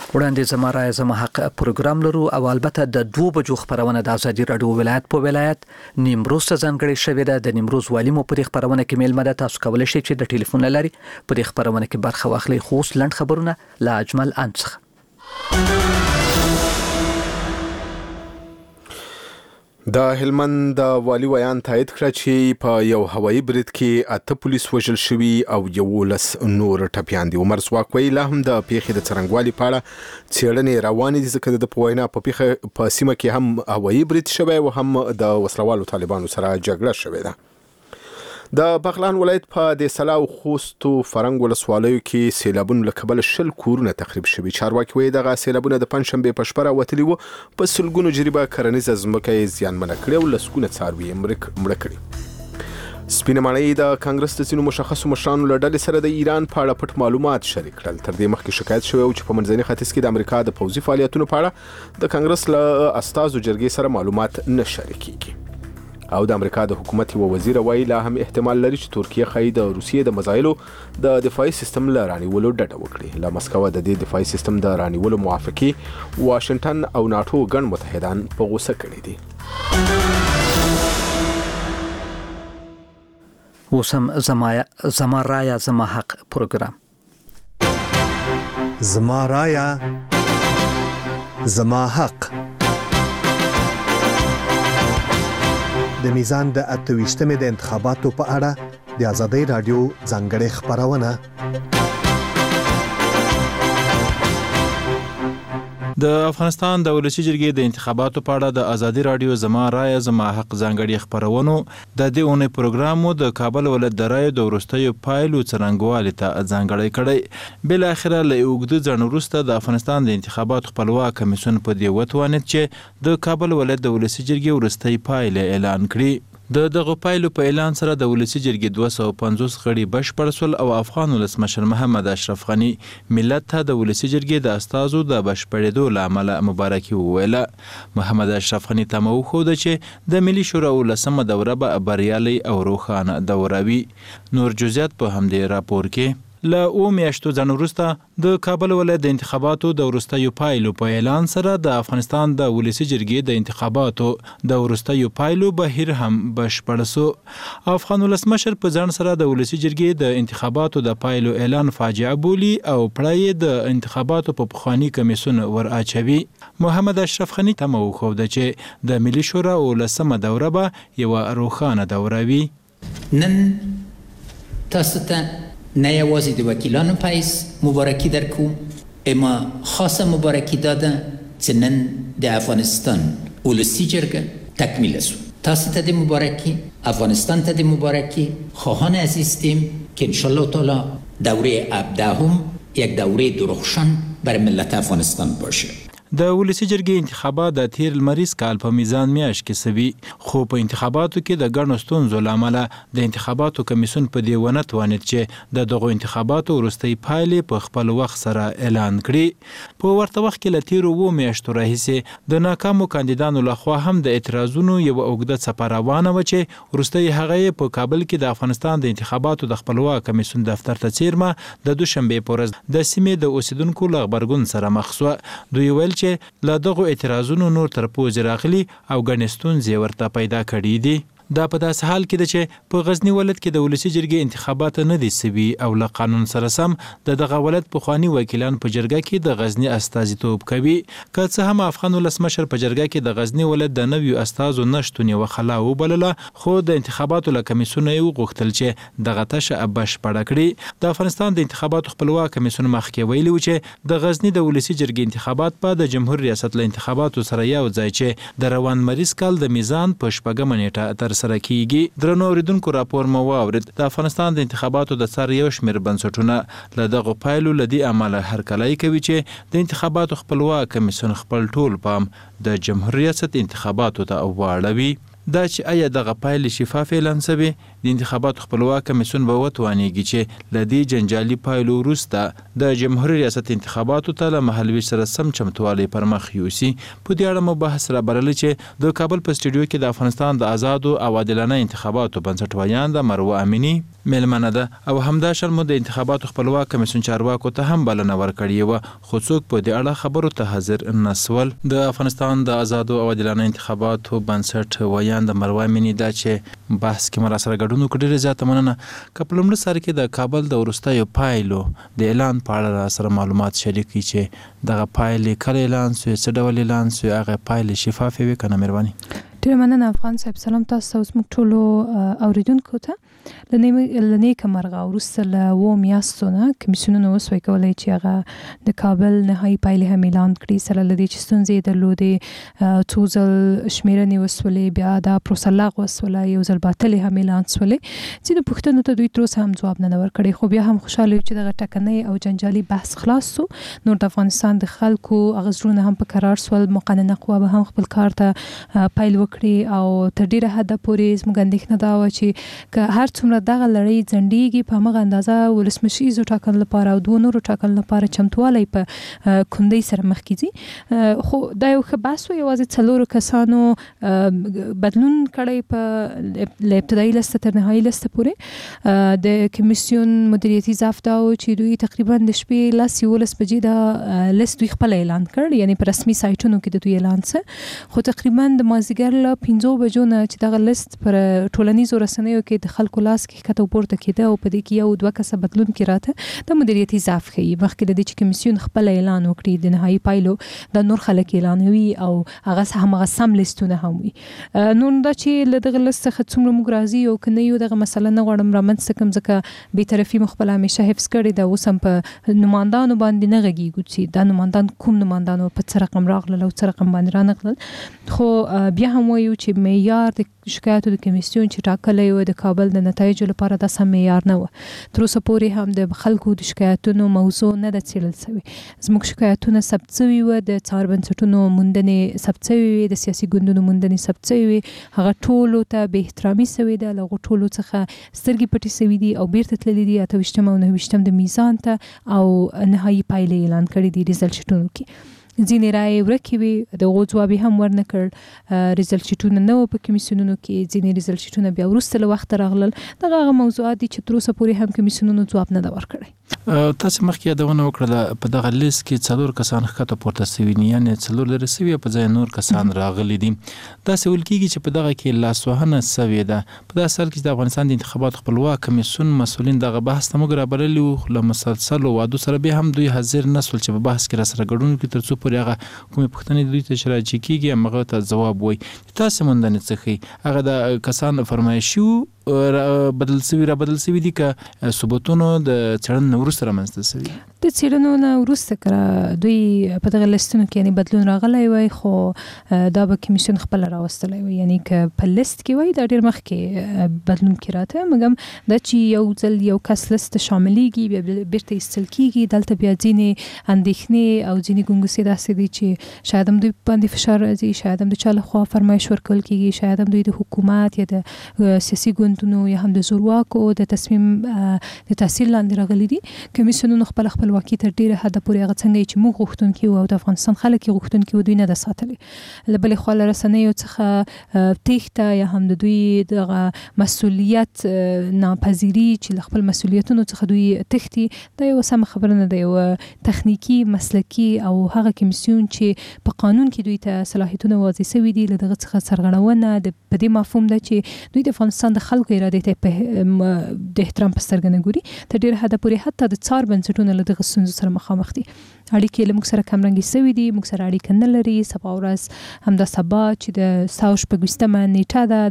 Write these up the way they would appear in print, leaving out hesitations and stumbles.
وړاندې زما رایه زما حق پروګرام لرو او البته د 2 بجو خبرونه د ازادي رادیو ولایت په ولایت نیمروز ته ځانګړې شوې ده. د نیمروز والی مو په خبرونه کې میلمه ده. تاسو کولای شئ چې د ټلیفون لاري په خبرونه کې برخه واخلئ. خو لند خبرونه لا اجمل انڅخ. د هلمند د والی ویان تایید کړ چې په یو هوایي برید کې 8 پولیس وژل شوي او 11 نور ټپیان دي. عمر سواک ویل هم د پیښې د څرنګوالي په اړه څېړنې روانې دي ځکه د پوینا په پیښه په سیمه کې هم هوایي برید شوی او هم د وسلوالو طالبانو سره جګړه شوې ده. د بغلان ولایت په د سلاو خوستو فرنګ ولسوالیو کې سیلابونو له کبله 20 کورونه تخریب شوي. چارواکي وایي دغه سیلابونه د پنځشنبه په شپه راوتلي وو. په سلګونو جریبه کرنیزه ځمکه یې زیانمنه کړې او لسګونه څاروي مړه کړي. سپینه ماڼۍ د کانګرس د ځینو مشخصو مشرانو له ډلې سره د ایران په اړه پټ معلومات شریک کړل. تر دې مخکې شکایت شوی و چې په منځني ختیځ کې د امریکا د پوځي فعالیتونو په اړه د کانګرس له استازو جرګې سره معلومات نه شریکېږي. او د امریکا د حکومت یو وزیر وایي لا هم احتمال لري چې ترکیه خای د روسیې د مزایلو د دفاعي سیستم له رانیولو ډډه وکړي. له مسکو د دې دفاعي سیستم د رانیولو موافقه واشنگټن او ناتو ګڼ متحدان په غوسه کړي دي. وسم زما رایه زما حق پروګرام. زما رایه زما حق. د میزان د 28مې د انتخاباتو په اړه د ازادي رادیو ځانګړې خبرونه. د افغانستان د ولسی جرګې د انتخاباتو په اړه د ازادي رادیو زما رایه زما حق ځانګړي خبرونه د دې اونۍ پروګرامو د کابل ولایت د رایو د ورستیو پایلو څرنګوالي ته ځانګړي کړي. بل اخره له اوږد ځنډ وروسته د افغانستان د انتخاباتو خپلواک کمیسیون په دې وتوانید چې د کابل ولایت د ولسی جرګې ورستۍ پایلې اعلان کړي. د دغه پایلو په اعلان سره د ولسی جرګې 250 غړي بشپړ شول او افغان ولسمشر محمد اشرف غنی ملت ته د ولسی جرګې د استازو د بشپړېدو لامل مبارکي وویله. محمد اشرف غنی ته مو خو د چې د ملي شورا ولسمه دوره به بریالي او روښانه دوره وي. نور جزئیات په همدې راپور کې. له 2 میاشتو ځنډ وروسته د کابل ولایت د انتخاباتو د وروستیو پایلو په اعلان سره د افغانستان د ولسی جرګې د انتخاباتو د وروستیو پایلو بهیر هم بشپړ شو. افغان ولسمشر په ځان سره د ولسی جرګې د انتخاباتو د پایلو اعلان فاجعه بولی او پړای د انتخاباتو په پخوانی کمیسیون ور اچوي. محمد اشرف غنی ته مو خو د چې د ملي شورا ولسمه دوره به یو روښانه دوره وي. نن تاسو ته نه یوازې د وکیلانو پایز مبارکی در کوم اما خاصه مبارکی داده چې نن د افغانستان ولسی جرګه تکمیل شو. تاسو ته د مبارکی، افغانستان ته د مبارکی، خواهان عزیزیم که انشالله تعالی دوره 17 یک دوره درخشان بر ملت افغانستان باشه. د ولسی جرګې انتخابات د تیر لمریز کال په میزان میاشت کې سوي خو په انتخاباتو کې د ګڼو ستونزو له امله د انتخاباتو کمیسیون په دې ونه توانید چې د دغو انتخاباتو وروستۍ پایلې په خپل وخت سره اعلان کړي. په ورته وخت کې له تیرو 2 میاشتو راهیسې د ناکامو کاندیدانو لخوا هم د اعتراضونو یو اوږده څپه روانه وه چې وروستۍ هغه په کابل کې د افغانستان د انتخاباتو د خپلواک کمیسیون دفتر ته څیرمه د دوشنبې په ورځ د سیمې د اوسیدونکو له غبرګون سره مخ شوه. دوی ویل چې له دغو اعتراضونو نور تر پوزې راغلي او ګڼې ستونزې ورته پیدا کړي دي. دا په داسې حال کې ده چې په غزنی ولایت کې د ولسی جرګې انتخابات نه دي سوي او له قانون سره سم د دغه ولایت پخواني وکیلان په جرګه کې د غزنی استازیتوب کوي. که څه هم افغان ولسمشر په جرګه کې د غزنی ولایت د نویو استازو نشتون یوه خلا وبلله خو د انتخاباتو له کمیسیونه یې وغوښتل چې دغه تشه بشپړه کړي. د افغانستان د انتخاباتو خپلواک کمیسیون مخکې ویلي و چې د غزنی د ولسی جرګې انتخابات په د جمهور ریاست له انتخاباتو سره یو ځای چې د روان مریض کال د میزان په 4 نیټه تر سره کیږي. درنو اوریدونکو راپور مو واورید. د افغانستان د انتخاباتو د سر یو شمېر بنسټونه له دغو پایلو له دې امله هرکلی کوي چې د انتخاباتو خپلواک کمیسیون خپل ټول پام د جمهور ریاست انتخاباتو ته واړوي. دا چې آیا دغه پایلې شفاف اعلان شوي د انتخاباتو خپلواک کمیسیون به وتوانیږي چې له دې جنجالي پایلو وروسته د جمهوریت ریاست انتخاباتو ته له محلي سره سم چمتووالی پر مخ یوسي. په دې اړه مو بحث را بللی چې د کابل په سټډیو کې د افغانستان د آزادو او عادلانه انتخاباتو بنسټپالان د مروه امینی مېلمنه ده او همدا شل مو د انتخاباتو خپلواک کمیسیون چارواکو ته هم بلنه ورکړې وه، خو څوک په دې اړه خبرو ته حاضر نسول. د افغانستان د آزادو او عادلانه انتخاباتو بنسټ ویان د مروه امینی دا چې بحث کې مرا سره ګډون وکړي. ډېره زیاته مننه. که په لومړي سر کې د کابل د وروستیو پایلو د اعلان په اړه سره معلومات شریک کړي چې دغه پایلې کله اعلان سوې، څه ډول اعلان سوې، هغه پایلې شفافې وي که نه؟ مهرباني. ډېره مننه افغان صاحب. سلام تاسو ته، اوس موږ ټولو اوریدونکو ته له نیکه مرغه وروسته له 2 میاشتو نه کمیسیونونه وسوی کولی چې هغه د کابل نهایي پایلې هم اعلان کړي، سره له دې چې ستونزې یې درلودې، څو ځل شمېرنې وسولې، بیا دا پروسه لغوه سوله، یو ځل باطلې هم اعلان سولې. ځینو پوښتنو ته دوی تر اوسه هم ځواب نه ورکړی، خو بیا هم خوشحاله یو چې دغه ټکنۍ او جنجالي بحث خلاص سو. نور د افغانستان د خلکو هغه زړونه هم په قرار سول، مقننه قوه به هم خپل کار ته پیل وکړي او تر ډېره حده پورې زموږ اندېښنه دا وه چې که هر څومره دغه لړۍ ځنډېږي په همغه اندازه ولسمشریزو ټاکنو لپاره او 2 نورو ټاکنو لپاره چمتوالی په کندۍ سره مخکې ځي. خو دا یو ښه بحث و. یوازې 4 کسانو بدلون کړی په له ابتدایي لسته تر نهایي لسته پورې. د کمیسیون مدیریتي ضعف دا و چې دوی تقریبا د شپې 11 بجې دا لست دوی خپل اعلان کړ، یعنی په رسمي سایټونو کې د دوی اعلان څه، خو تقریبا د مازدیګر له 5 بجو نه چې دغه لست پر ټولنیزو رسنیو کې د خلکو لاس کې ښکته پورته کېده او په دې کې 1-2 کسه بدلون کې راته د مدیریتي ضعف ښیي. مخکې له دې چې کمیسیون خپل اعلان وکړي د نهایي پایلو، دا نور خلک اعلانوي او هغه همغه سم لیستونه هم وي. نو دا چې له دغه لست څخه څومره موږ راضي یو که نه یو، دغه مسله نه غواړم رامنځته کړم ځکه بېطرفي مو خپله همیشه حفظ کړې ده. اوس هم په نمایندانو باندې نه غږېږو چې دا نمایندان کوم نمایندان په څه رقم راغلل او څه رقم باندې رانغلل، خو بیا هم وایو چې معیار د شکایاتو د کمیسیون چې ټاکلی و د کابل د نتایجو لپاره دا سم معیار نه و. تر اوسه پورې هم د خلکو د شکایتونو موضوع نه ده څېړل سوې. زموږ شکایتونه ثبت سوي وه، د څار بنسټونو موندنې ثبت سوي وې، د سیاسي ګوندونو موندنې ثبت سوي وې، هغه ټولو ته بې احترامي سوې ده، له هغو ټولو څخه سترګې پټې سوي دي او بیرته تللي دي 28 او 29 د میزان ته او نهایي پایلې اعلان کړي دي ریزلټ شیټونو کې. ځینې رایې ورکې وې، د هغو ځواب یې هم ورنه کړ، ریزلټ شیټونه نه وو په کمیسیونونو کې، ځینې ریزلټ شیټونه بیا وروسته له وخته راغلل. دغه هغه موضوعات دي چې تر اوسه پورې هم کمیسیونونو ځواب نه ده ورکړی. تاسو مخکې یادونه وکړه په دغه لیست کې 4 کسان ښکته پورته سوي دي، یعنې 4 لرې سوي په ځای نور کسان راغلي دي. داسې ویل کېږي چې په دغه کې لاسوهنه سوې ده. په داسې حال کې چې د افغانستان د انتخاباتو خپلواک کمیسیون مسؤلین دغه بحث ته موږ رابللي وو، له مسلسلو وعدو سره بیا هم دوی حاضر نه سول چې په بحث کې راسره ګډون وکړي تر څو پورې هغه کومې پوښتنې دوی ته چې راجع کېږي همغه ته ځواب وایي. تاسې موندنې څه ښیي؟ هغه د کسان فرمایشي بدل سوي دي که ثبوتونو د څېړنې نه وروسته رامنځته سوي؟ د څېړنو نه وروسته که دوی په دغه لستونو کې یعنې بدلون راغلی وای، خو دا به کمیسیون خپله راوستلی وای، یعنې که په لست کې وای دا ډېر مخکې بدلون کې راته. مګم دا چې یو ځل یو کس لست ته شاملېږي بیا بیرته ایستل کېږي، دلته بیا ځینې اندېښنې او ځینې ګونګسې داسې دي چې شاید هم دوی باندې فشار راځي، شاید هم د چا لخوا فرمایش ورکول کېږي، شاید هم دوی د حکومت یا د سیاسي ګوندونو یا هم د زورواکو د تصمیم د تاثیر لاندې راغلي دي. کمیسیونونو خپلواکي تر ډېره حده پورې هغه څنګه چې موږ غوښتونکي وو او د افغانستان خلک یې غوښتونکي وو دوی نه ده ساتلې. له بلې خوا له رسنیو څخه تېښته یا هم د دوی دغه مسؤلیت ناپذیري چې له خپل مسؤلیتونو څخه دوی تښتي، دا یوه سمه خبره نه ده. یوه تخنیکي مسلکي او هغه کمیسیون چې په قانون کې دوی ته صلاحیتونه واضح سوي دي، له دغه څخه سرغړونه په دې مفهوم ده چې دوی د افغانستان د خلکو ارادې ته د احترام په سترګه نه ګوري. تر ډېره حده پورې حتی د څار بنسټونه له دغه ستونزو سره مخامخ دي. اړیکې له موږ سره کمرنګې سوي دي، موږ سره اړیکه نه لري. سبا ورځ همدا سبا چې د 26 نیټه ده،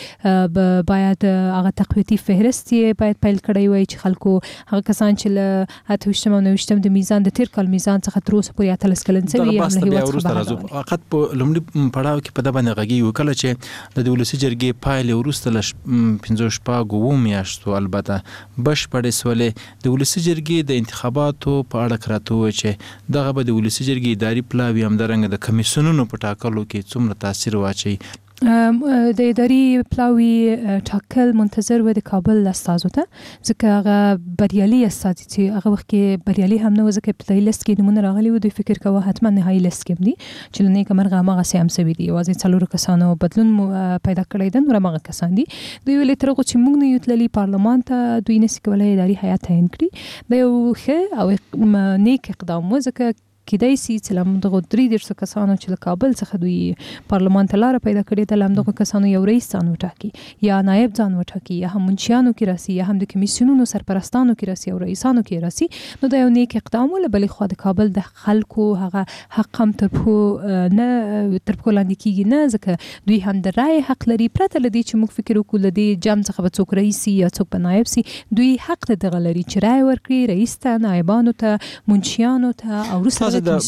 دوی باید هغه تقویتي فهرست یې باید پیل کړی وای چې خلکو هغه کسان چې له 28 او 29 د میزان د تیر کال میزان څخه تر اوسه پورې 13 کلن سوي هم له هیواد څخه بهر راغلي. فقط په لومړي پړاو کې په دې باندې غږیږي کله چې د ولسي جرګې پایلې وروسته له 15 میاشتو البته بشپړې سولې. د ولسي جرګې د انتخاباتو په اړه راته وایي چې دغه به د ولسي جرګې اداري پلاوي همدارنګه د کمیسیونونو په ټاکلو کې څومره تاثیر واچوي. د اداري پلاوي ټاکل منتظر و د کابل استازو ته، ځکه هغه بریالي استازي چې هغه وخت کې بریالي هم نه و، ځکه ابتدایي لیست کې نمونه راغلي و، دوی فکر کوه حتما نهایي لیست کې دي چې له نیکه مرغه هماغسې هم سوي دي، یوازې 4 کسانو بدلون پیدا کړی ده، نور هماغه کسان دي. دوی ویلې تر هغو چې موږ نه یو تللي پارلمان ته، دوی نسي کولی اداري هیات تعیین کړي. دا یو ښه او نیک اقدام و، ځکه کیدای سي چې لمدغه 300 کسانو چې له کابل څخه دوی پارلمان ته لاره پیدا کړې ده، لمدغه کسانو یو رئیس ځان وټاکي یا نایب ځان وټاکي یا هم منشیانو کې راسي یا هم د کمیسیونونو سرپرستانو کې راسي او رئیسانو کې راسي، نو دا یو نیک اقدام ول. بلې خو د کابل د خلکو هغه حق هم تر پښو لاندې کیږي نه، ځکه دوی هم د رای حق لري، پرته له دې چې موږ فکر وکړو له دې جمع څخه به څوک رئیس یا څوک به نایب سي، دوی حق ته دغه لري چې رای ورکړي رئیس ته، نایبانو ته، منشیانو ته او وروسته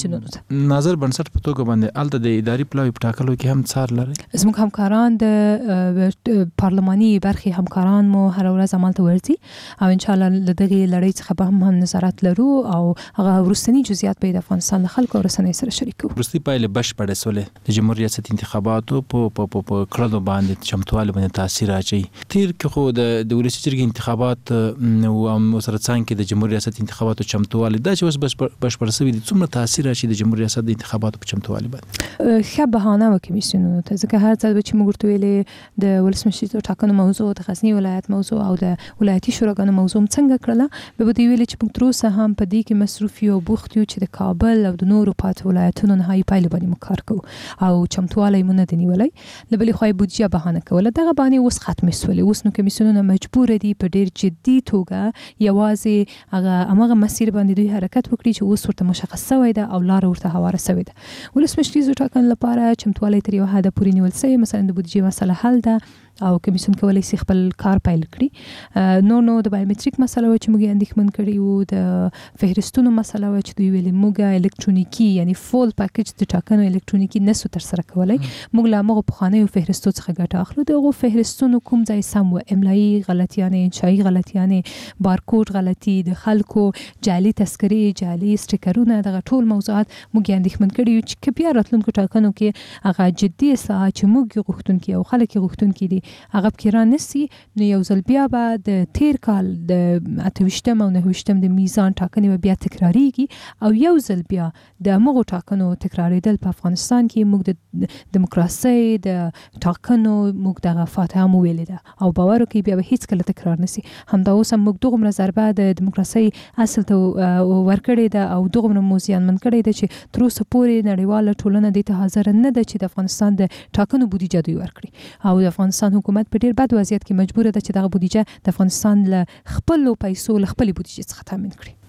ناظر بنسټ په توګه باندې الته د اداري پلاوي په ټاکلو کې هم څار لري. زموږ همکاران د پارلماني برخې همکاران مو هر ورځ عمل ته ورځي او ان شاء الله له دغه لړۍ څخه به هم نظارت لرو او هغه وروستنی جزئیات به د افغانستان له خلکو او رسنۍ سره شریکو. وروستي پایلې بشپړې سولې د جمهوریت ریاست انتخاباتو په کړنو باندې چمتووالی باندې تاثیر اچي. تیر کې خو د ولسي جرګې انتخابات او سره څنګه د جمهوریت ریاست انتخاباتو چمتووالی دا چې اوس بشپړ شوی دي، څومره تاثیر اچي د جمهوریت ریاست د انتخاباتو په چمتووالي باندې؟ ښه بهانه و کمیسیونونو ته، ځکه هر ځل چې موږ ورته ویلې د ولسمشرۍ ټاکنو موضوع، د غزني ولایت موضوع او د ولایتي شوراګانو موضوع څنګه کړله، به دوی ویلې چې موږ تر اوسه هم په دې کې مصروف یو بوخت یو چې د کابل او د نورو پاتې ولایتونو نهایي پایلې باندې موږ کار کوو او چمتووالی مو نه دی نیولی. له بلې خوا یې بودیجه بهانه کوله، دغه بهانې اوس ختمې سولې. اوس نو کمیسیونونه مجبور دي په ډېر جدي توګه یوازې هغه مسیر باندې دوی حرکت وکړي چې اوس ورته مشخص شوی ده او لاره ورته هواره شوې ده. ولسمشرۍ ټاکنو لپاره چمتووالی تر یو حده پورې نیول شوی، مثلا د بودیجې مسله حل ده او کمیسیون کولی شي خپل کار پیل کړي. نو د بایومټریک مسله و چې موږ یې اندېښمن کړي وو، د فهرستونو مسله و چې دوی ویلې موږ الکترونیکي یعنی فول پاکیج د ټاکنو الکترونیکي نسو ترسره کولی، موږ له هغو پخوانیو فهرستو څخه ګټه اخلو. د هغو فهرستونو کوم ځای سم و، املایي غلطیانې، انشایي غلطیانې، بارکوډ غلطي، د خلکو جعلي تذکرې، جعلي سټیکرونه، دغه ټول موضوعات موږ یې اندېښمن کړي یو چې که بیا راتلونکو ټاکنو کې هغه جدي اصلاحات چې موږ یې غوښتونکي او خلک یې غوښتونکي دي هغه پکې رانسي، نو یو ځل بیا به د تیر کال د 28 او 29 د میزان ټاکنې به بیا تکراریږي او یو ځل بیا د همغو ټاکنو تکرارېدل په افغانستان کې موږ د دیموکراسۍ د ټاکنو موږ دغه فاتحه مو ویلې ده او باور وکړئ بیا به هیڅکله تکرار نسي. همدا اوس هم موږ دغومره ضربه د دیموکراسۍ اصل ته ورکړې ده او دغومره مو زیانمن کړی ده چې تر اوسه پورې نړیواله ټولنه دې ته حاضر نه ده چې د افغانستان د ټاکنو بودیجه دوی ورکړي او د افغانستان حکومت په ډیر بد وضعیت کې مجبور ده چې دغه بودیجه د افغانستان له خپل پیسو له خپل بودیجه څخه تامین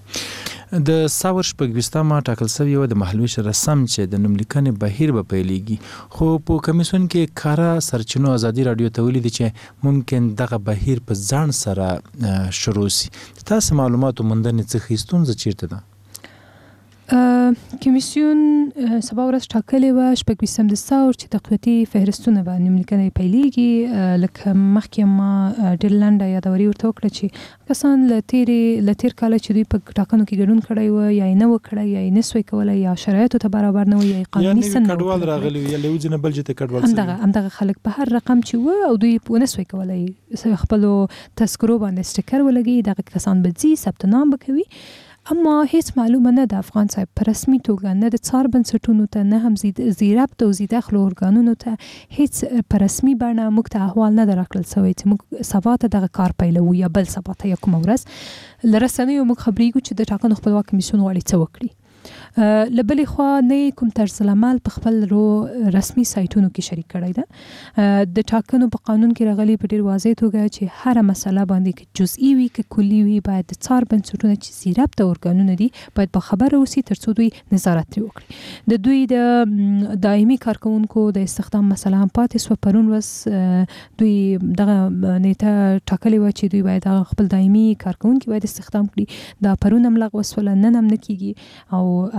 کړي. د ساور شپږ ټاکل شوی و د محلویش رسم چې د نوملیکنې بهیر به پیلېږي، خو په کمیسیون کې کارا سرچینو ازادي رادیو ته ویلي چې ممکن دغه بهیر په ځان سره شروع شي. تاسو معلوماتو موندنې څخه ستونزه چیرته ده؟ کمیسیون سبا ورځ ټاکلې وه 26 دسمبر چې تقویتي فهرستونه به نوملیکنې پیلېږي. لکه مخکې ما ډېر لنډه یادوري ورته وکړه چې کسان له تیر کاله چې دوی په ټاکنو کې ګډون کړی و یا یې نه و کړی یا یې نسوی کولی یا شرایطو ته برابر نه و یا قانوني سن نه کډوال راغلي یا له یو ځای نه بل ځای ته کډوال همدغه خلک په هر رقم چې و او دوی ونسوی کولی خپلو تذکرو باندې سټیکر ولګي، دغه کسان به ځي ثبت نام به کوي. اما هیڅ معلومه نه ده افغان صاحب په رسمي توګه نه د څار بنسټونو ته نه هم زیربط او زیداخلو ارګانونو ته هیڅ په رسمي بڼه موږ ته احوال نه ده راکړل شوی چې موږ سبا ته دغه کار پیلوو یا بل سبا ته یا کومه ورځ. له رسنیو موږ خبرېږو چې د ټاکنو خپلواک کمیسیون غواړي څه وکړي. له بلې خوا نه کوم طرز العمل په خپل رسمي سایټونو کې شریک کړی ده. د ټاکنو په قانون کې راغلي په ډېر واضح توګه چې هره مسله باندې که جزئي وي که کلي وي باید د څار بنسټونه چې زیربط ارګانونه دي باید په خبره اوسي تر څو دوی نظارت ترې وکړي. د دوی د دایمي کارکوونکو د استخدام مسله هم پاتې سوه. پرون ورځ دوی دغه نیټه ټاکلې وه چې دوی باید خپل دایمي کارکوونکي باید استخدام کړي. دا پرون هم لغوه سوله، نن هم نه کیږي او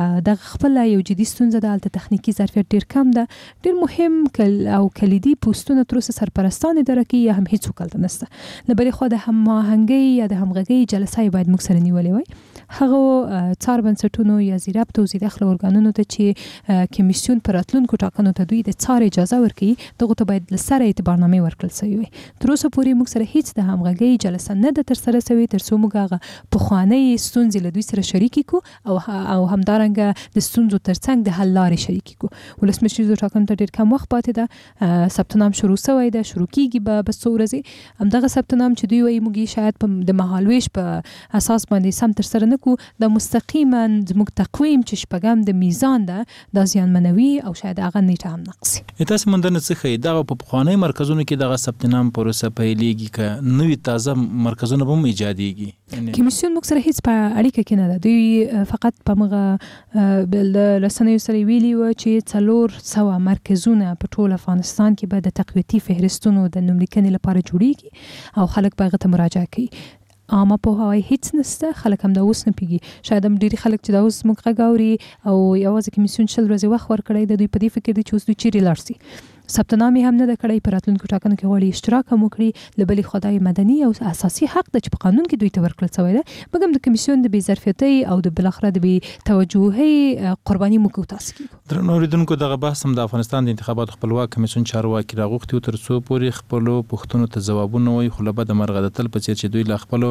د خپل یو جدي ستونزه د الته تخنیکی ظرفیت ډیر کم ده، ډیر مهم او کلیدي پوسټونه تر اوسه سرپرستان اداره کوي یا هم هیڅ وکړه نشته. نه بلې خو د هماهنګۍ یا د همغږۍ جلسه باید موږ سره نیولې وای. هغه څار بنسټونو یا زیراب توزیع داخله ارګانونو ته چې کمیسیون پر راتلونکو ټاکنو ته دوی د څار اجازه ورکړي، دغه ته باید لسره اعتبارنامې ورکړل شوی وي. تر اوسه پورې موږ سره هیڅ د همغږۍ جلسه نه ده ترسره شوې تر څو موږ هغه پخوانۍ ستونزې له دوی سره شریکې کړو او همدارنګه د ستونزو ترڅنګ د حل لارې شریکې کړو. ولسمشریزو ټاکنو ته ډېر کم وخت پاتې ده، ثبت نام شروع شوی ده، شروع کیږي به څو ورځې. همدغه ثبت نام چې دوی وایي موږ شاید په د مهالویش په اساس باندې سم ترسره نه کړو، د مستقیما زموږ تقویم چې شپږم د میزان ده د زیانمنوي او شاید هغه نیټه هم نقصي. تاسو موندنه څه ښیي دغه په پخواني مرکزونو کې دغه ثبت نام پروسه پیلېږي که نوې تازه مرکزونه به هم ایجادېږي؟ کمیسیون موږ سره هیڅ په اړیکه کې نه ده. دوی فقط په مغه د رسنیو سره ویلي و چې 400 مرکزونه په ټول افغانستان کې به د تقویتي فهرستونو د نوملیکنې لپاره جوړیږي او خلک به هغه ته مراجعه کوي. عامه پوهاوی هیڅ نشته، خلک هم دا اوس نه پیږي. شاید هم ډېری خلک چې دا اوس موږ غږ اوري او یوازې کمیسیون 40 ورځې وخت ورکړی د دوی په دې فکر دي چې اوس دوی چیرې لاړ شي. ثبت نام هم نه ده کړی، په راتلونکو ټاکنو کې غواړي اشتراک هم وکړي. له بلې خوا دا مدني او اساسي حق ده چې په قانون کې دوی ته ورکړل شوی ده، مګر د کمیسیون د بې ظرفیتۍ او د بالاخره د بې توجهۍ قرباني موږ تاسو کیږو. درنو اوریدونکو دغه بحث هم د افغانستان د انتخاباتو خپلواک کمیسیون چارواکي راغوښتي تر څو پورې خپل پوښتنو ته ځوابونه وایي، خو له بده مرغه د تل په څیر چې دوی له خپل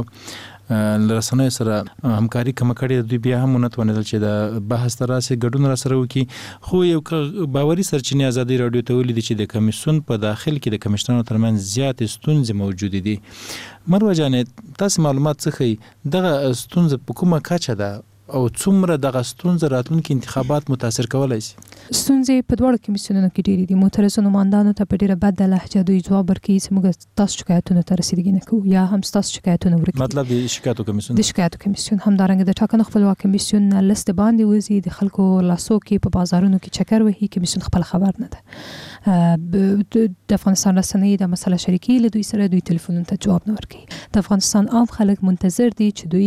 رسنیو سره همکاري کوم کړي، دوی بیا هم نه توانېدل چې د بحث تر راسي ګډون را سره وکړي. خو یو باوري سرچینې ازادي رادیو ته ویلي چې د کمیسیون په داخل کې د کمشنرانو ترمنځ زیاتې ستونزې موجود دي. مروه جانې تاسو معلومات څه ښیي دغه ستونزه په کومه کچه ده او څومره دغه ستونزه راتلونکي انتخابات متاثر کولای شي؟ ستونزې په دواړو کمیسیونونو کې ډېرې دي. معترضو نمایندانو ته په ډېره بده لهجه دوی ځواب ورکوي چې موږ تاسو شکایتونو ته رسیدګي نه کوو یا هم تاسو شکایتونه ورکوي. مطلب د شکایتو کمیسیون همدارنګه د ټاکنو خپلواک کمیسیون نه لست باندې وځي، د خلکو لاسو کې په بازارونو کې چکر وهي، کمیسیون خپل خبر نه ده. د افغانستان رسنۍ د مسله شریکي له دوی سره دوی ټلیفونونو ته جواب نه ورکوي. د افغانستان عام خلک منتظر دي چې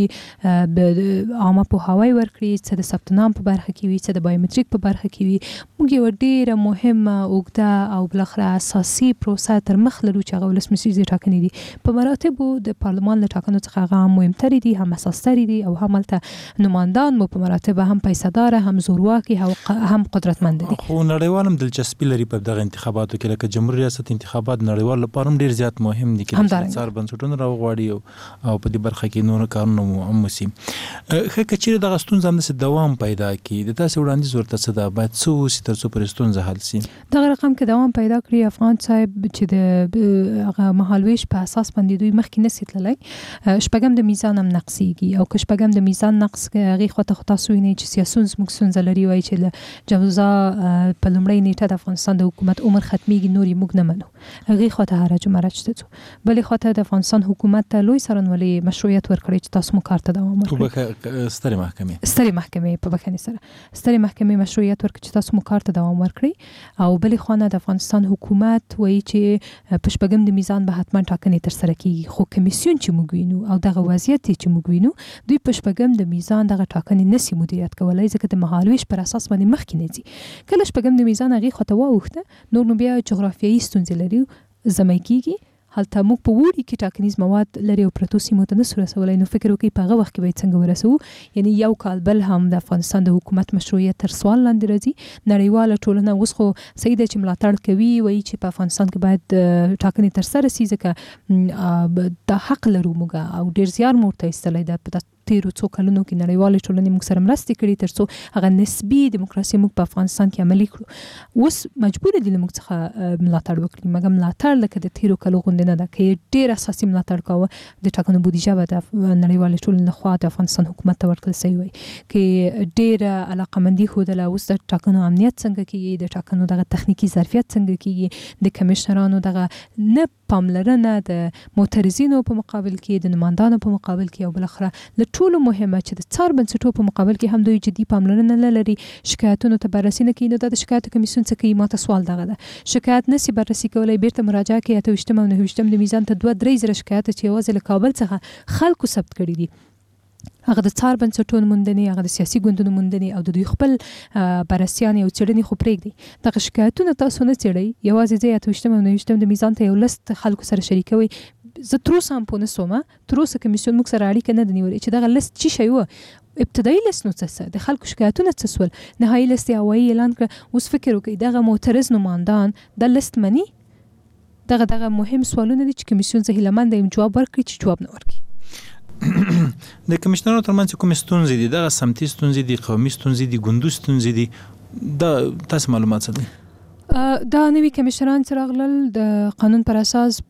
دوی عامه پوهاوی ورکړي، څه د ثبت نام په برخه کې وي، څه د بایومټریک په برخه کې وي. موږ یو ډیره مهمه اوږده او بالاخره اساسي پروسه تر مخ لرو چې هغه ولسمشریزې ټاکنې دي. په مراتبو د پارلمان له ټاکنو څخه هغه هم مهمترې دي، هم اساسي دي او هم هلته نمایندان مو په مراتبه هم پیسه‌دار، هم زورواکي، هم قدرتمند دي. خو نړیوال هم دلچسپي لري په دغه انتخاباتو کې، لکه جمهوریت ریاست انتخابات نړیوال لپاره هم ډیر زیات مهم دي چې څار بنسټونه راوغواړي او په دې برخه کې نور کارونه هم وشي. خو کچېره دغه ستونزه هم دوام پیدا کړي، د تاسو وړاندیز ورته څه ده باید څه وشي تر څو پرې ستونزه حل شي؟ دغه رقم کې دوام پیدا کړي افغان صاحب چې د هغه مهالویش په اساس باندې دوی مخکې نشي تللی. شپږم د میزان هم نقصېږي او که شپږم د میزان نقص هغې خوا ته خو تاسو وینئ چې سیاسون زموږ ستونزه لري، وایي چې له جوزا په لومړۍ نیټه د افغانستان د حکومت عمر ختمیږي، نور یې موږ نه منو. هغې خوا ته هرج و مرج ته ځو. بلې خوا ته د افغانستان حکومت ته لوی څارنوالۍ مشروعیت ورکړی چې تاسو مو کار ته دوام ورکړئ. سترې محکمې په بخښنې سره سترې محکمې مشروعیت ورکړي چې تاسو مو کار ته دوام ورکړئ. او بلې خوا نه د افغانستان حکومت وایي چې په شپږم د میزان به حتما ټاکنې ترسره کیږي، خو کمیسیون چې موږ وینو او دغه وضعیت چې موږ وینو دوی په شپږم د میزان دغه ټاکنې نشي مدیریت کولی، ځکه د مهالویش پر اساس باندې مخکې نه ځي. کله شپږم د میزان هغې خوا ته واوښته، نور نو بیا جغرافیایي ستونزې لري، زمی کیږي. هلته موږ په وړي کې ټاکنیز مواد لري او پرتو سیمو ته نسو رسولی. نو فکر وکړئ په هغه وخت کې باید څنګه ورسوو. یعنی یو کال بل هم د افغانستان د حکومت مشروعیت تر سوال لاندې راځي. نړیواله ټولنه اوس خو صحیح ده چې ملاتړ کوي، وایي چې په افغانستان کې باید ټاکنې ترسره شي، ځکه دا حق لرو موږ او ډېر زیار مو ورته ایستلی ده. په تیرو څو کلونو کې نړیوالې ټولنې موږ سره مرستې کړي تر څو هغه نسبي دیموکراسي موږ په افغانستان کې عملي کړو. اوس مجبور دي له موږ څخه ملاتړ وکړي، مګر ملاتړ لکه د تیرو کلو غوندې نه ده. که یې ډېر اساسي ملاتړ کاوه، د ټاکنو بودیجه به د نړیوالې ټولنې لخوا د افغانستان حکومت ته ورکړل شوې وای. که ډېره علاقمندي ښودله، اوس د ټاکنو امنیت څنګه کېږي، د ټاکنو دغه تخنیکي ظرفیت څنګه کېږي، د کمیشنرانو دغه نه پاملرنه د معترضینو په مقابل کې، د نمایندانو په مقابل کې، او بالاخره له ټولو مهمه چې د څار بنسټونو په مقابل کې هم دوی جدي پاملرنه نه لري، شکایتونو ته بررسي نه کوي. نو دا د شکایتو کمیسیون څه کوي؟ ماته سوال دغه ده، شکایت نشي بررسي کولی، بیرته مراجعه کوي 28 او 29 د میزان ته 2-3 زره شکایت چې یوازې له کابل څخه خلکو ثبت کړي دي. هغه د څار بنسټونو موندنې، هغه د سیاسي ګوندونو موندنې او د دوی خپل بررسیان او څېړنې خو پرېږدي. دغه شکایتونه تاسو نه څېړئ، یوازې زه 28 او 29 د میزان ته یو لست خلکو سره شریکوي. زه تر اوسه هم پوه نه سوم، تر اوسه کمیسیون موږ سره اړیکه نه ده نیولې چې دغه لست څه شی و. ابتدایي لست نو څه د خلکو شکایتونه څه سول، نهایي لست یې هوایي اعلان کړ. اوس فکر وکړئ دغه معترض نمایندان د لست مني. دغه مهم سوالونه دي چې کمیسیون زه هیله یم جواب ورکړي، چې جواب نه ورکړي. د کمشنرانو ترمنځ کوم ستونزې دي؟ دغه سمتي ستونزې دي، قومي ستونزې دي، ګوندو ستونزې دي؟ دا تاسو معلومات څه دي؟ دا نوي کمشنران چې راغلل د قانون پر اساس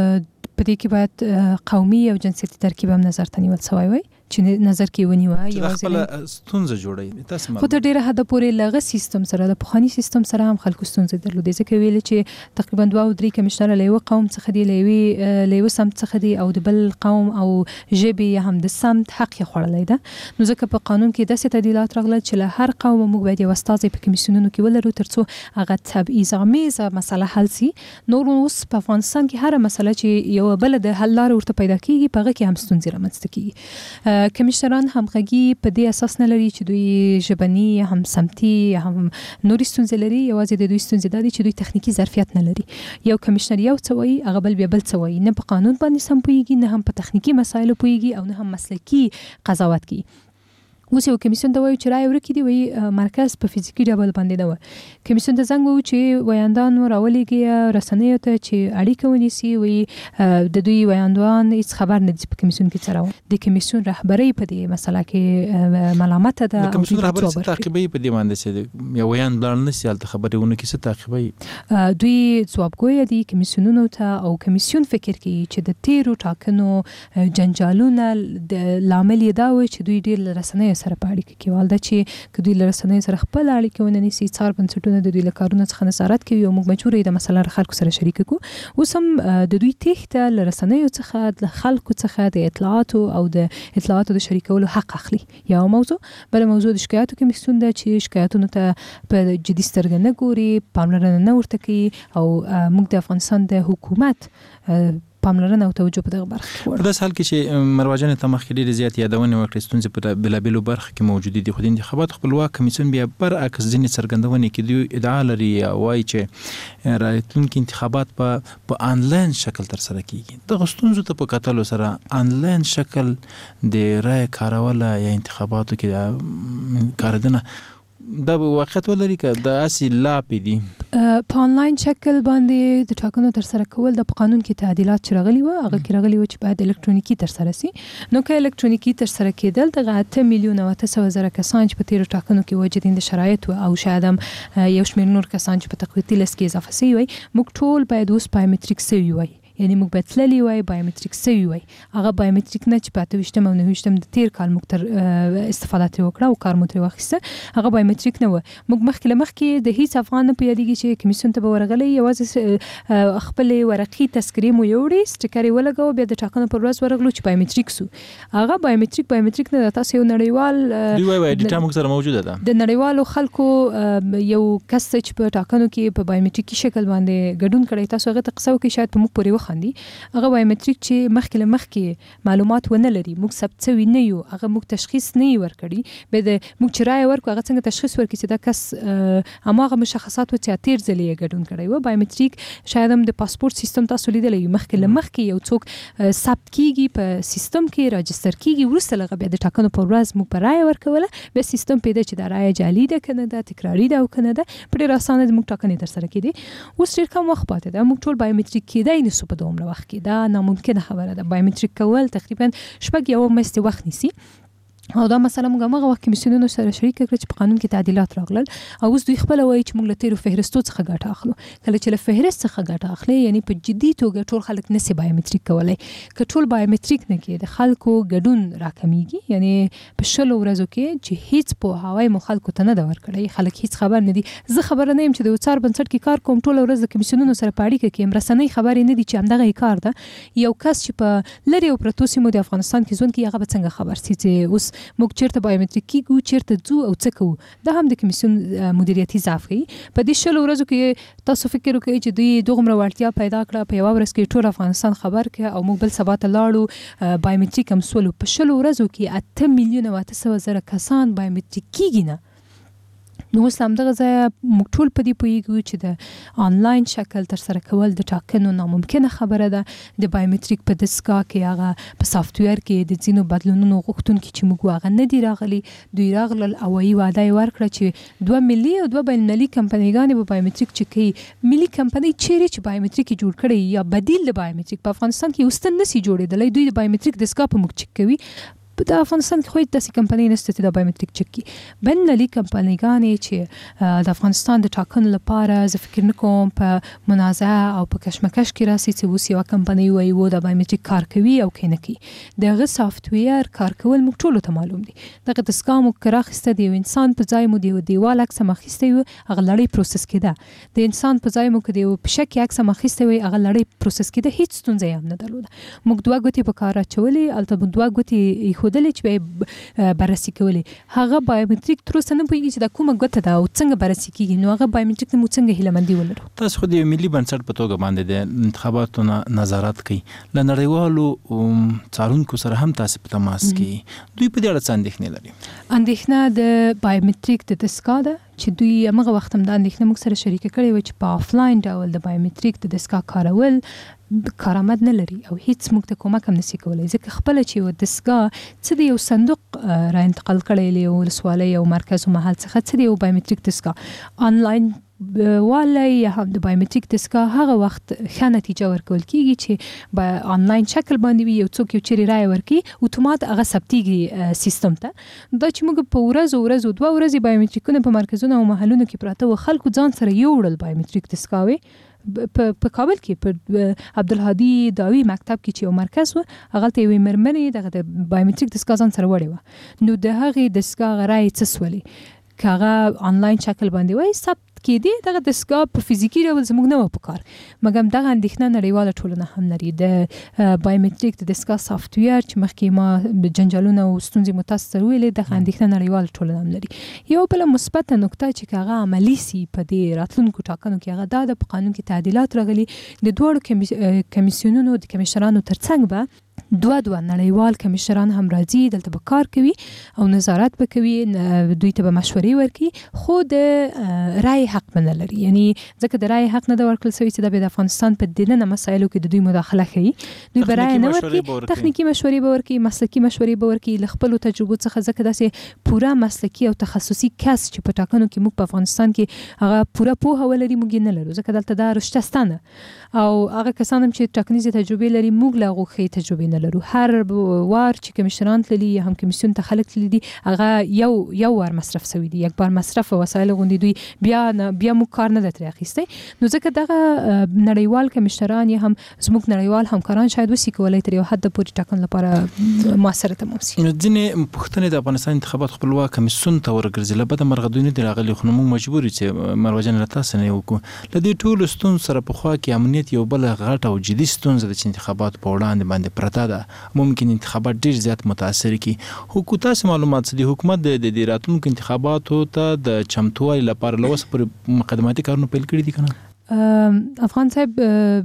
په دې کې باید قومي او جنسیتي ترکیب هم نظر ته نیول سوی وي، چې نظر کې ونیوه. یوازې خپل ستونزه جوړوي. تاسو خو تر ډیره حد پورې لغه سیستم سره د پخوانی سیستم سره هم خلکو ستونزې درلودې، ځکه ویل چې تقریبا 2 او 3 کمشنر له یو قوم څخه دی، له یو سمت څخه دی، او د بل قوم او ژبې هم د سمت حق یې خوړلې ده. نو ځکه په قانون کې داسې تعدیلات راغلل چې له هر قوم موږ باید یو استازی په کمیسیونونو کې ولرو، ترڅو هغه تبعیض آمیزه مسله حل شي. نور اوس په افغانستان کې هر مسله چې یو بل د حل لار ورته پیدا کیږي، په هغه کې هم ستونزې رامنځته کیږي. کمشنران همغږي په دې اساس نه لري چې دوی ژبني هم سمتي هم نورې ستونزې لري. یوازې د دوی ستونزې دا دي چې دوی تخنیکي ظرفیت نه لري. یو کمشنر یو څه وایي، هغه بل بیا بل څه وایي، نه په قانون باندې سم پوهیږي، نه هم په تخنیکي مسایلو پوهیږي، او نه هم مسلکي قضاوت کوي. اوس یو کمیسیون ته وایي چې رای ورکړي دي، وایي مرکز په فزیکي ډول باندې نه و. کمیسیون ته زنګ وو چې ویاندان راولېږي رسنیو ته چې اړیکه ونیسي، وایي د دوی ویاندوان هیڅ خبر نه دي په کمیسیون کې څه راو. د کمیسیون رهبرۍ په دې مسله کې ملامت ده. د کمیسیون رهبرۍ څه تعقیبوي په دې باندې چې یو ویاند بلل نشي هلته خبرونه کې څه تعقیبوي؟ دوی ځوابګوی دي کمیسیونونو ته، او کمیسیون فکر کوي چې د تیرو ټاکنو جنجالونه لامل یې دا و چې دوی ډېر رسنیو سره په اړیکه کې والده، چې که دوی له رسنیو سره خپل اړیکه ونه نیسي، څار بنسټونه د دوی له کارونو څخه نظارت کوي، او موږ مجبور یو د مسله خلکو سره شریک کړو. اوس هم د دوی تېښته له رسنیو څخه، د خلکو څخه د اطلاعاتو او د اطلاعاتو د شریکولو حق اخلي. یو موضوع. بل موضوع د شکایاتو کمیسیون ده چې شکایتونو ته په جدي سترګه نه ګوري، پاملرنه نه ورته کوي، او موږ د افغانستان د حکومت پاملرنه او توجه په دغه برخه کې ورته. د حال کې چې مروجن ته مخکې ډېرې زیات یادونه وکړې ستونزې په بلابلو برخه کې موجود دي، خو د انتخاباتو خپلواک کمیسیون بیا برعکس ځینې څرګندونې کې دوی ادعا لري او وایي چې راتلونکي انتخابات په آنلاین شکل ترسره کیږي. دغه ستونزو ته په کتلو سره آنلاین شکل د رای کارول یا انتخاباتو کې کاردنه دا واقعیت ولري که د اصل لاپې دي؟ په آنلاین شکل باندې د ټاکنو ترسره کول د قانون کې تعدیلات چې راغلي و، هغه کې راغلي و چې باید الکترونیکي ترسره شي. نو که الکترونیکي ترسره کېدل دغه 8 میلیون او 800,000 کسان چې په تیرو ټاکنو کې وجدین د شرایط او شاید هم یو شمېر نور کسان چې په تقویتي لست کې اضافه شوي وي، موږ ټول باید اوس بایومټریک شوي وي. یعنی موږ باید تللی وای، بایومټریک شوي وای. هغه بایومټریک نه چې په 28 او 29 د تیر کال موږ تر استفاده ترې وکړه او کار مو ترې واخیسته، هغه بایومټریک نه و. موږ مخکې د هیڅ افغان نه پوهېدېږي چې کمیسیون ته به ورغلی، یوازې خپلې ورقي تذکرې مو یوړې، سټیکر یې ولګاوه، بیا د ټاکنو پر ورځ ورغلو چې بایومټریک سو. هغه بایومټریک نه ده. تاسو یو نړیوال دوی وایي ډیټا موږ سره موجوده ده. د نړیوالو خلکو یو کس چې په ټاکنو کې په بایومټریکي شکل باندې ګډون کړی، تاسو هغه ته قصه وکړئ شاید په موږ پورې وخاندي. هغه بایومټریک چې مخکې معلومات ونه لري، موږ ثبت شوي نه یو، هغه موږ تشخیص نه یې ورکړي، بیا د موږ چې رایه ورکړو هغه څنګه تشخیص ورکړي چې دا کس هماغه مشخصات و چې تیر ځلې یې ګډون کړی و. بایومټریک شاید هم د پاسپورت سیستم تاسو لیدلی یو، مخکې یو څوک ثبت کیږي په سیستم کې، راجستر کیږي، وروسته لغه بیا د ټاکنو پر ورځ موږ په رایه ورکوله، بیا سیستم پیدا چې دا رایه جعلي ده که نه ده، تکراري ده او که نه ده، په ډېر اسانه موږ ټاکنې ترسره کېدې. اوس ډېر کم وخت پاتې ده، موږ ټول بایومټریک کېدای نشو په دومره وخت کې. دا ناممکنه خبره ده. بایومټریک کول تقریبا 6 میاشتې وخت نیسي. او دا مسله موږ هغه وخت کمیسیونونو سره شریک کړل چې په قانون کې تعدیلات راغلل، او اوس دوی خپل وایي چې موږ له تیرو فهرستو څخه ګټه اخلو. کله چې له فهرست څخه ګټه اخلي، یعنی په جدي توګه ټول خلک نشي بایومټریک کولای. که ټول بایومټریک نه کې د خلکو ګډون راکمیږي، یعنی په 20 ورځو کې چې هیڅ پوهاوی مو خلکو ته نه دا ورکړی، خلک هیڅ خبر نه دي. زه خبر نه یم چې د وڅار بنسټ کې کار کوم، ټول ورځ د کمیسیونونو سره په اړیکه کې مرسنۍ خبرې نه دي چې همدغه کار ده. یو کس چې په لری او پرتو سیمو د افغانستان کې ژوند کوي، هغه به څنګه خبر شي چې اوس موږ چیرته بایومټریک کیږو چیرته ځو او څه کوو دا هم د کمیسیون مدیریتي ضعف ښیي په دې 10 ورځو کې تاسو فکر وکړئ چې دوی دوغمره وړتیا پیدا کړه په یو ورځ کې ټول افغانستان خبر کړ او موږ بل سبا ته لاړو بایومټریک هم سولو په 10 ورځو کې 8 میلیونه 800,000 کسان بایومټریک کیږي نه نو اوس همدغه ځای موږ ټول په دې پوهیږو چې د آنلاین شکل تر سره کول د ټاکنو ناممکنه خبره ده د بایومټریک په دستګاه کې هغه په سافټویر کې د ځینو بدلونونو غوښتونکي چې موږ هغه نه دي راغلي دوی راغلل او وایي وعده یې ورکړه چې 2 ملي او 2 بینالمللي کمپنیګانې به بایومټریک چک کوي ملي کمپنۍ چیرې چې بایومټریک جوړ کړي یا بدیل د بایومټریک په افغانستان کې اوس نسی جوړېدلی دوی د بایومټریک دستګاه په موږ چک کوي په افغانستان کې خو داسې کمپنۍ نشته چې د بایومټریک چک کړي بینالمللي کمپنیګانې چې د افغانستان د ټاکنو لپاره زه فکر نه کوم په منازعه او په کشمکش کې راسي چې اوس یوه کمپنۍ وایي و د بایومټریک کار کوي او که نه کوي د هغه سافټویر کار کول موږ ټولو ته معلوم دي دغه دستګاه موږ که راخیسته د یو انسان په ځای مو د یو دیوال عکس هم اخیستی وي هغه لړۍ پروسس کېده د انسان په ځای مو که د یو پشکې عکس هم اخیستی وي هغه لړۍ پروسس کېده هیڅ ستونزه یې هم نه درلوده موږ 2 ګوتې په کار اچولې هلته مو 2 ګوتې ایښودلې چې به بررسي کولې هغه بایومټریک تر اوسه نه پوهېږي چې دا کومه ګوته ده او څنګه بررسي کېږي نو هغه بایومټریک نه موږ څنګه هیلهمندي ولرو تاسو خو د یو ملي بنسټ په توګه باندې د انتخاباتو نظارت کوي له نړیوالو څارونکو سره هم تاسو په تماس کې دوی په دې اړه څه اندېښنې لري اندېښنه د بایومټریک د دستګاه ده چې دوی هغه وخت هم د اندېښنه موږ سره شریکه کړې وه چې په آفلاین ډول د بایومټریک د دستګاه کارول کارآمد نه لري او هیڅ موږ ته کومک هم نشي کولی ځکه خپله چې یو دستګاه څه د یو صندوق را انتقال کړی له ولسوالۍ او مرکز او محل څخه څه د یو بایومټریک دستګاه آنلاین والی یا هم د بایومټریک دستګاه هغه وخت ښه نتیجه ورکول کېږي چې په آنلاین شکل باندې وي یو څوک یو چیرې رایه ورکړي اتومات هغه ثبتېږي سیستم ته دا چې موږ په ورځو 2 ورځې بایومټریکونه په مرکزونو او محلونو کې پراته و خلکو ځان سره یوړل بایومټریک دستګاوې په کابل کې په عبدالهادي داوی مکتب کې چې یو مرکز و هغه ته یوې مېرمنې دغه د بایومټریک دستګاه ځان سره وړې وه نو د هغې دستګاه هغه رایې څه سولې که هغه آنلاین شکل باندې وایي ثبت کېدې دغه دستګاه په فزیکي ډول زموږ نه و په کار مګر دغه اندېښنه نړیواله ټولنه هم لري د بایومټریک د دستګاه سافټویر چې مخکې ما جنجالونه او ستونزې مو تاسو سره ویلې دغه اندېښنه نړیواله ټولنه هم لري یو بله مثبته نکته چې که هغه عملي سي په دې راتلونکو ټاکنو کې هغه دا ده په قانون کې تعدیلات راغلي د دواړو کمیسیونونو د کمیشنرانو ترڅنګ به 2 نړیوال کمیشنران هم راځي دلته به کار کوي او نظارت به کوي دوی ته به مشورې ورکړي خو د رای حق به نه لري یعنی ځکه د رای حق نه ده ورکړل شوی چې د افغانستان په دننه مسایلو کې د دوی مداخله کوي دوی به رای نه ورکړي تخنیکي مشورې به ورکړي مسلکي مشورې به ورکړي له خپلو تجربو څخه ځکه داسې پوره مسلکي او تخصصي کس چې په ټاکنو کې موږ په افغانستان کې هغه پوره پوهه ولري موږ یې نه لرو ځکه دلته دا رشته ستانه او هغه کسان هم چې ټاکنیزې تجربې لري موږ له هغو ښې تجربې نه لرو هر وار چې کمیشنران تللي یا هم کمیسیون ته خلک تللي دي هغه یو وار مصرف شوي دي یک بار مصرف وسایل غوندي دوی بیا موږ کار نه ترې اخیستی نو ځکه دغه نړیوال کمیشنران یا هم زموږ نړیوال همکاران شاید وسی کولی تر یو حد پورې ټاکنو لپاره موثره تمام شي ځینې پوښتنې د افغانستان انتخابات خپلواک کمیسیون ته ورګرځي له بده مرغه دوی نه دي راغلي خو موږ مجبور یو چې مروجن له تاسو نه وکړو له دې ټولو ستونزو سره پخوا کې امنیت یو بل غټ او جدي ستونزه ده چې انتخابات په وړاندې باندې پرته ده ممکن انتخابات ډیر زیات متاثر کی حکومت تاسو معلومات دي حکومت د دې راتلونکو انتخاباتو ته د چمتووالي لپاره لوس پر مقدماتي کارونه پیل کړی دي کنه افغان صاحب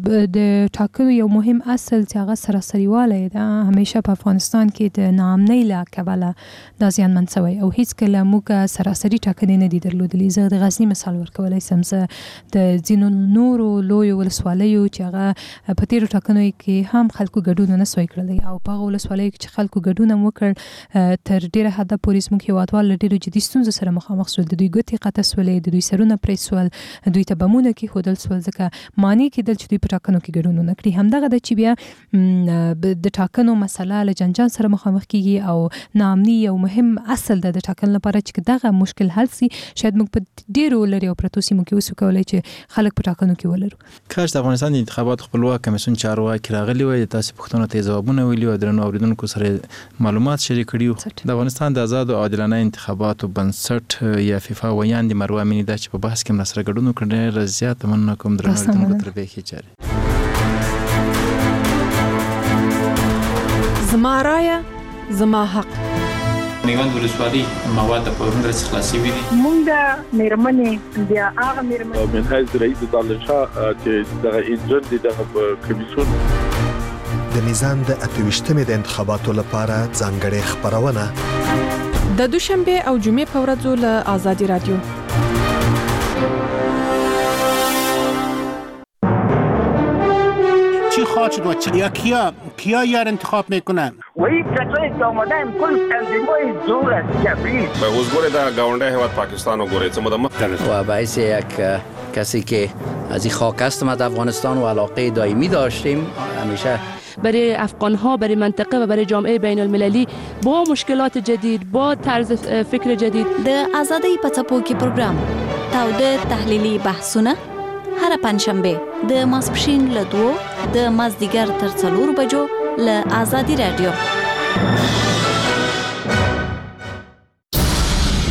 د ټاکنو یو مهم اصل چې هغه سراسریوالی ده همیشه په افغانستان کې د ناامنۍ له کبله دا زیانمن شوی او هیڅکله موږ سراسري ټاکنې نه دي درلودلې زه د غزني مثال ورکولی شم زه د ځینو نورو لویو ولسوالیو چې هغه په تېرو ټاکنو کې هم خلکو ګډون نه سوی کړلی او په هغو ولسوالیو کې چې خلکو ګډون هم وکړ تر ډېره حده پورې زموږ هېوادوال له ډېرو جدي ستونزو سره مخامخ شول د دوی ګوتې قطع شولې د دوی سرونه پرې شول دوی ته بمونه کېښودل سول ځکه معنی کېدل چې دوی په ټاکنو کې ګډون ونه کړي همدغه ده چې بیا د ټاکنو مسله له جنجال سره مخامخ کېږي او ناامني یو مهم اصل ده د ټاکنو لپاره چې دغه مشکل حل سي شاید موږ په ډېرو لرې او پرتو سیمو کې اوس وکولی چې خلک په ټاکنو کې ولرو کاش د افغانستان د انتخاباتو خپلواک کمیسیون چارواکي راغلي وای تاسو پوښتنو ته ځوابونه ویلي او درنو اوریدونکو سره معلومات شریک کړي د افغانستان د آزاد او عادلانه انتخاباتو بنسټ یا فیفا ویاندې مروه امینی دا چې په بحث کې هم سره ګډون وکړي رضایت مننه کوم درنو اوریدونکو تر بیخي چاري زما رایه زما حق میوند ولسوالۍ مواد په هغه څه خلاصي وي مونږ د میرمنې بیا هغه میرمنې منهاج رئیس دالشاه چې د انجن د کمیسیون د میزان د 28مې د انتخاباتو لپاره ځانګړې خبرونه د دوشنبه او جمعې په ورځو له آزادي رادیو چی خواهد شد و یا کیا یار انتخاب میکنن و این کسایی که آمدن کل تنظیمای زور است کبیر به حضور در گاونده هیواد پاکستان و گوریت و باعث یک کسی که از این خاک هستم از افغانستان و علاقه دائمی داشتیم همیشه برای افغان‌ها برای منطقه و برای جامعه بین المللی با مشکلات جدید با طرز فکر جدید د آزادۍ په څپو کې پروګرام تاوده تحلیلي بحثونه هر پنځشنبه د ماسپښین له 2 د مازدیګر تر 4 بجو له آزادي رادیو